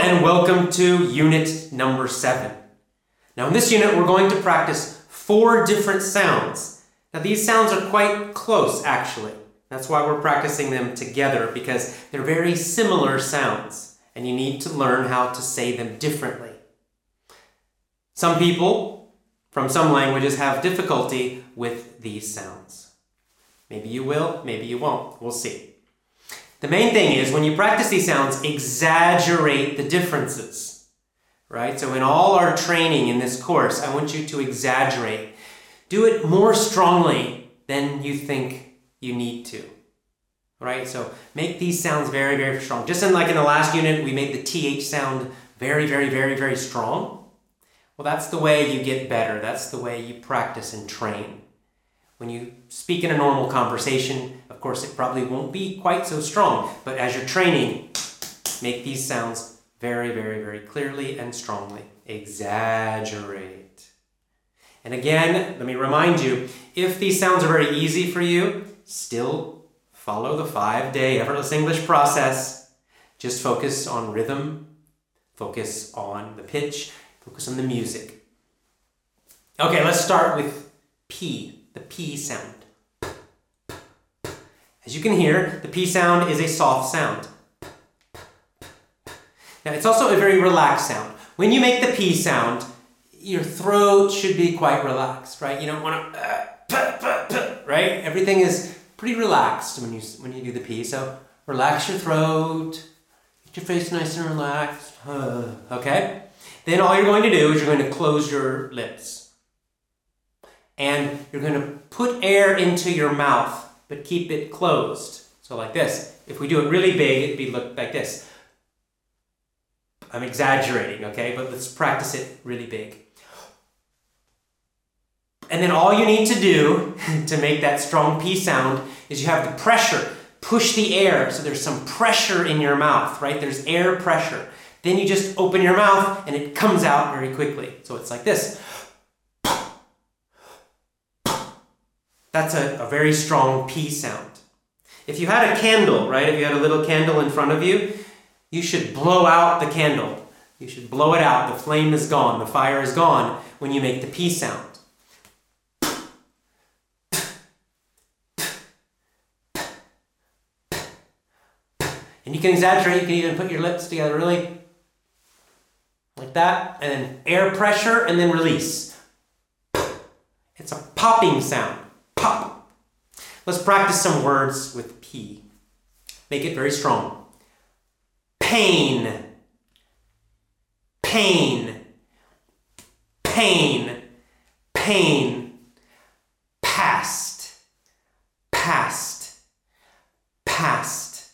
and welcome to unit number 7. Now in this unit we're going to practice 4 different sounds. Now these sounds are quite close actually. That's why we're practicing them together, because they're very similar sounds and you need to learn how to say them differently. Some people from some languages have difficulty with these sounds. Maybe you will, maybe you won't. We'll see. The main thing is when you practice these sounds, exaggerate the differences, right? So in all our training in this course, I want you to exaggerate. Do it more strongly than you think you need to, right? So make these sounds very, very strong. Just like in the last unit, we made the TH sound very, very, very, very strong. Well, that's the way you get better. That's the way you practice and train. When you speak in a normal conversation, of course, it probably won't be quite so strong. But as you're training, make these sounds very, very, very clearly and strongly. Exaggerate. And again, let me remind you, if these sounds are very easy for you, still follow the 5-day effortless English process. Just focus on rhythm, focus on the pitch, focus on the music. Okay, let's start with P. The P sound. As you can hear, the P sound is a soft sound. Now, it's also a very relaxed sound. When you make the P sound, your throat should be quite relaxed, right? You don't want to, right? Everything is pretty relaxed when you do the P. So relax your throat, get your face nice and relaxed. Okay? Then all you're going to do is you're going to close your lips. And you're going to put air into your mouth, but keep it closed. So like this. If we do it really big, it'd be look like this. I'm exaggerating, okay? But let's practice it really big. And then all you need to do to make that strong P sound is you have the pressure. Push the air so there's some pressure in your mouth, right? There's air pressure. Then you just open your mouth and it comes out very quickly. So it's like this. That's a very strong P sound. If you had a candle, right? If you had a little candle in front of you, you should blow out the candle. You should blow it out. The flame is gone. The fire is gone when you make the P sound. And you can exaggerate. You can even put your lips together really like that. And then air pressure and then release. It's a popping sound. Pop. Let's practice some words with P. Make it very strong. Pain. Pain. Pain. Pain. Past. Past. Past.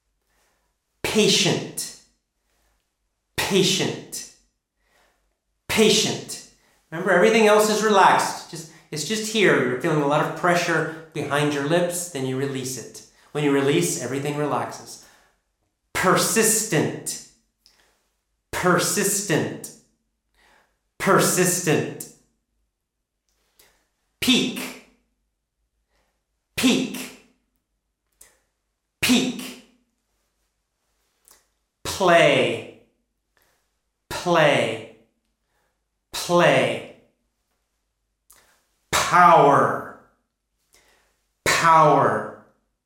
Patient. Patient. Patient. Remember, everything else is relaxed. It's just here. You're feeling a lot of pressure behind your lips, then you release it. When you release, everything relaxes. Persistent. Persistent. Persistent. Peak. Peak. Peak. Play. Play. Play. Power, power,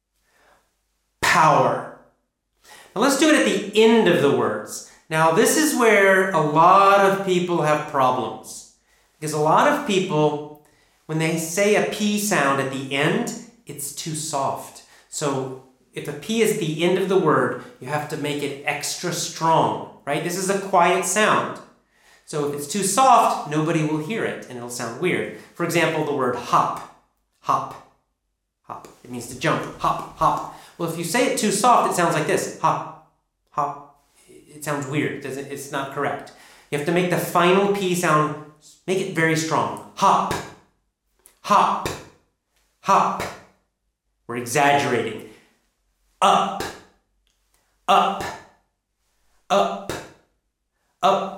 power. Now let's do it at the end of the words. Now this is where a lot of people have problems. Because a lot of people, when they say a P sound at the end, it's too soft. So if a P is at the end of the word, you have to make it extra strong, right? This is a quiet sound. So if it's too soft, nobody will hear it and it'll sound weird. For example, the word hop. Hop. Hop. It means to jump. Hop. Hop. Well, if you say it too soft, it sounds like this. Hop. Hop. It sounds weird. It's not correct. You have to make the final P sound, make it very strong. Hop. Hop. Hop. We're exaggerating. Up. Up. Up. Up.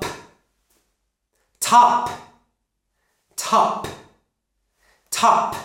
Top, top, top.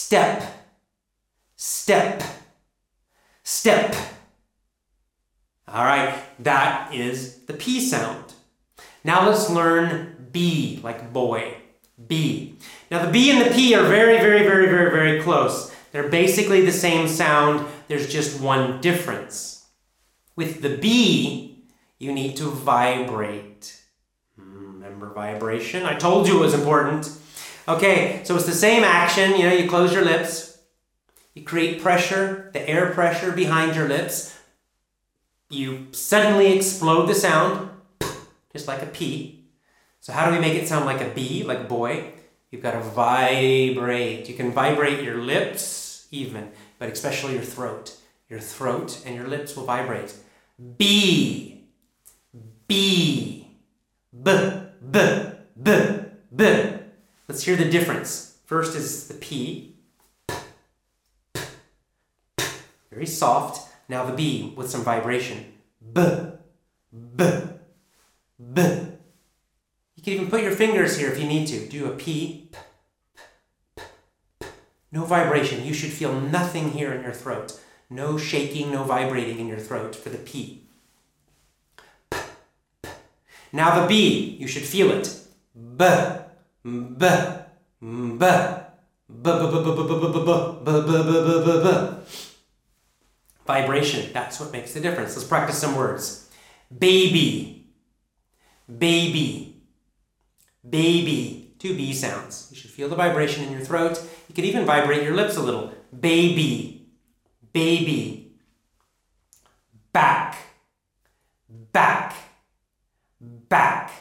Step, step, step. All right, that is the P sound. Now let's learn B, like boy. B. Now the B and the P are very, very, very, very, very close. They're basically the same sound. There's just one difference. With the B, you need to vibrate. Remember vibration? I told you it was important. Okay, so it's the same action. You know, you close your lips. You create pressure, the air pressure behind your lips. You suddenly explode the sound, just like a P. So how do we make it sound like a B, like boy? You've got to vibrate. You can vibrate your lips even, but especially your throat. Your throat and your lips will vibrate. B, B, B, B, B, B. Let's hear the difference. First is the P. Very soft. Now the B with some vibration. B, B, B. You can even put your fingers here if you need to. Do a P. No vibration. You should feel nothing here in your throat. No shaking, no vibrating in your throat for the P. Now the B, you should feel it. B, B, B, B, B. Vibration, that's what makes the difference. Let's practice some words. Baby, baby, baby. Two B sounds. You should feel the vibration in your throat. You could even vibrate your lips a little. Baby, baby. Back, back, back.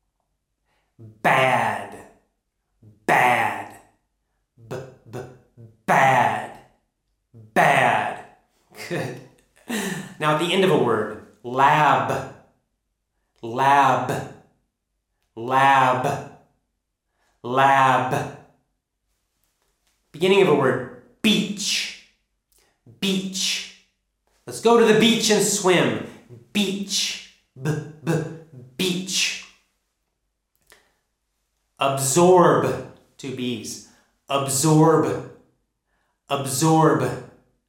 Bad, bad, bad, bad. Good. Now at the end of a word, lab, lab, lab, lab. Beginning of a word, beach, beach. Let's go to the beach and swim. Beach, beach. Absorb, two B's. Absorb, absorb,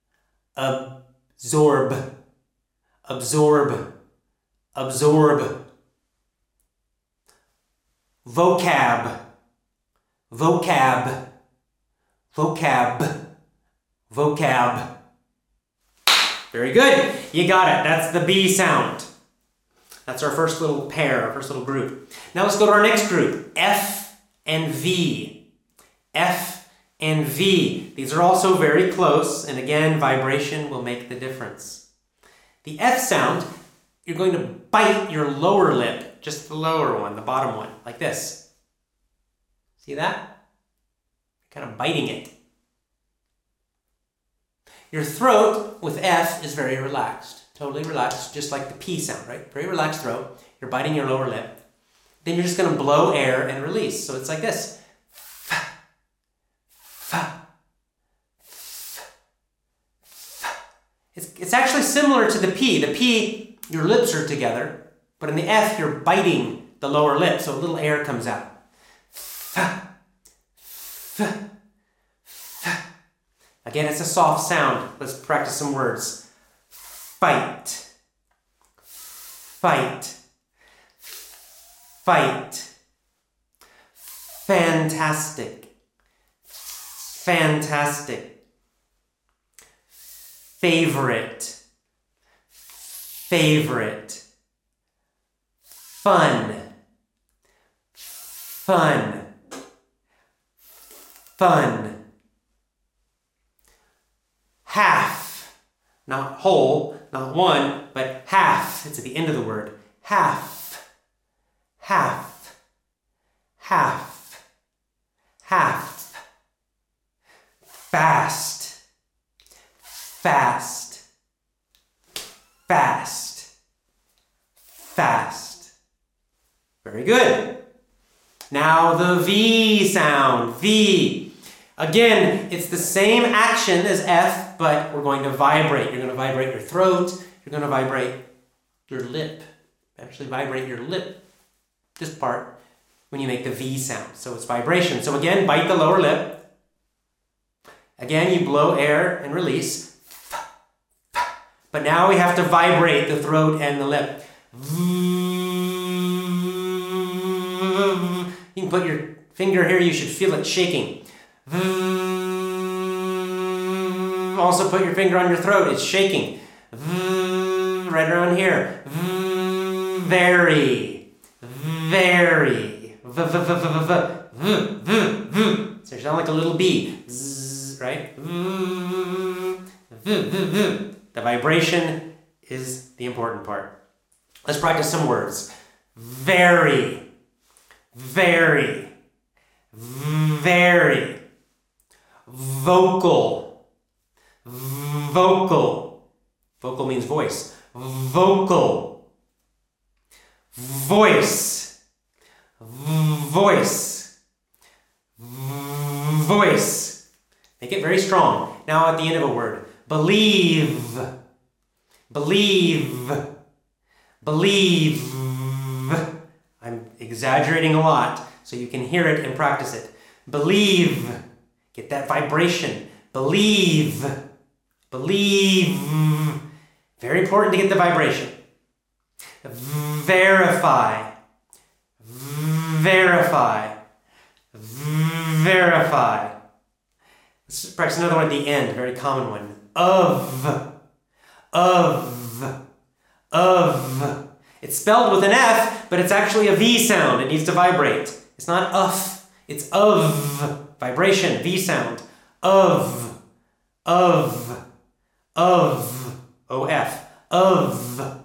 absorb, absorb, absorb. Vocab, vocab, vocab, vocab. Very good. You got it. That's the B sound. That's our first little pair, our first little group. Now let's go to our next group, F and V. F and V. These are also very close, and again, vibration will make the difference. The F sound, you're going to bite your lower lip, just the lower one, the bottom one, like this. See that? Kind of biting it. Your throat with F is very relaxed. Totally relaxed, just like the P sound, right? Very relaxed throat. You're biting your lower lip. Then you're just going to blow air and release. So it's like this. F, f, f, f. It's actually similar to the P. The P, your lips are together, but in the F, you're biting the lower lip, so a little air comes out. F, f, f. Again, it's a soft sound. Let's practice some words. Fight, fight, fight. Fantastic, fantastic. Favorite, favorite. Fun, fun, fun. Half, not whole, not one, but half. It's at the end of the word. Half, half, half, half. Fast, fast, fast, fast. Very good. Now the V sound, V. Again, it's the same action as F, but we're going to vibrate. You're going to vibrate your throat. You're going to vibrate your lip. Actually vibrate your lip, this part, when you make the V sound. So it's vibration. So again, bite the lower lip. Again, you blow air and release. But now we have to vibrate the throat and the lip. You can put your finger here, you should feel it shaking. Also put your finger on your throat, it's shaking. Right around here. Very, very. So you sound like a little bee, right? The vibration is the important part. Let's practice some words. Very, very, very. Vocal, vocal. Vocal means voice. Vocal. Voice. Voice. Voice. Make it very strong. Now at the end of a word. Believe. Believe. Believe. I'm exaggerating a lot so you can hear it and practice it. Believe. Get that vibration. Believe. Believe. Very important to get the vibration. Verify. Verify. Verify. Let's practice another one at the end, a very common one. Of. It's spelled with an F, but it's actually a V sound. It needs to vibrate. It's not uff, it's of. Vibration, V sound. Of. O-F. Of.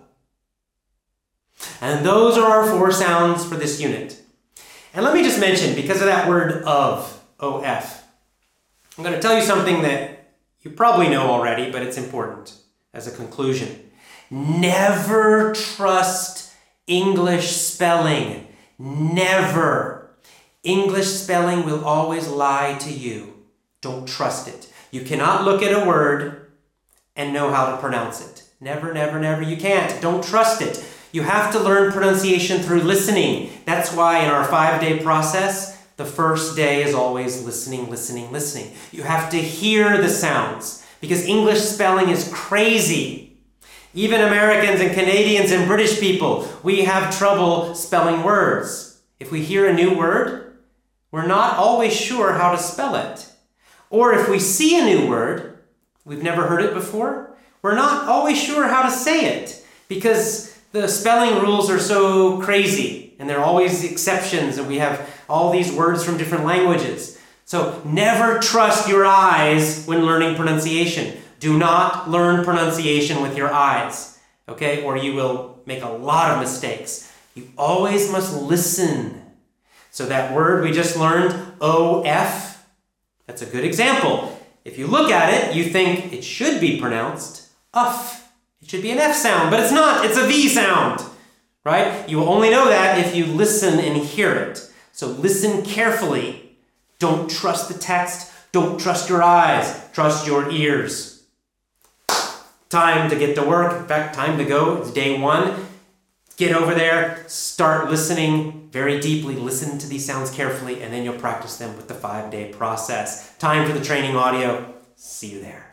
And those are our 4 sounds for this unit. And let me just mention, because of that word of, O-F, I'm going to tell you something that you probably know already, but it's important as a conclusion. Never trust English spelling. Never. English spelling will always lie to you. Don't trust it. You cannot look at a word and know how to pronounce it. Never, never, never. You can't. Don't trust it. You have to learn pronunciation through listening. That's why in our 5-day process, the first day is always listening, listening, listening. You have to hear the sounds because English spelling is crazy. Even Americans and Canadians and British people, we have trouble spelling words. If we hear a new word, we're not always sure how to spell it. Or if we see a new word, we've never heard it before, we're not always sure how to say it because the spelling rules are so crazy and there are always exceptions and we have all these words from different languages. So never trust your eyes when learning pronunciation. Do not learn pronunciation with your eyes, okay? Or you will make a lot of mistakes. You always must listen. So that word we just learned, O-F, that's a good example. If you look at it, you think it should be pronounced uff. It should be an F sound, but it's not. It's a V sound, right? You will only know that if you listen and hear it. So listen carefully. Don't trust the text. Don't trust your eyes. Trust your ears. Time to get to work. In fact, time to go. It's day 1. Get over there. Start listening very deeply. Listen to these sounds carefully, and then you'll practice them with the 5-day process. Time for the training audio. See you there.